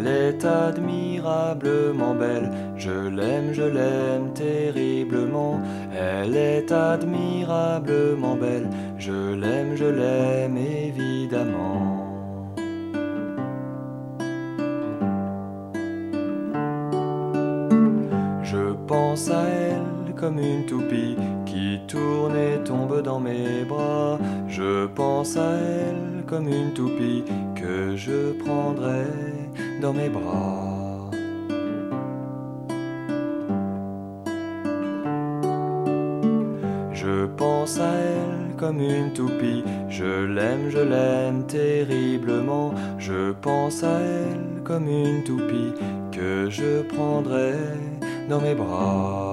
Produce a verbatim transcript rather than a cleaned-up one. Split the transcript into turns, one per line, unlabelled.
est admirablement belle, je l'aime, je l'aime terriblement. Elle est admirablement belle, je l'aime, je l'aime évidemment. Je pense à elle comme une toupie qui tourne et tombe dans mes bras. Je pense à elle comme une toupie que je prendrai dans mes bras. Je pense à elle comme une toupie, je l'aime, je l'aime terriblement. Je pense à elle comme une toupie que je prendrai dans mes bras.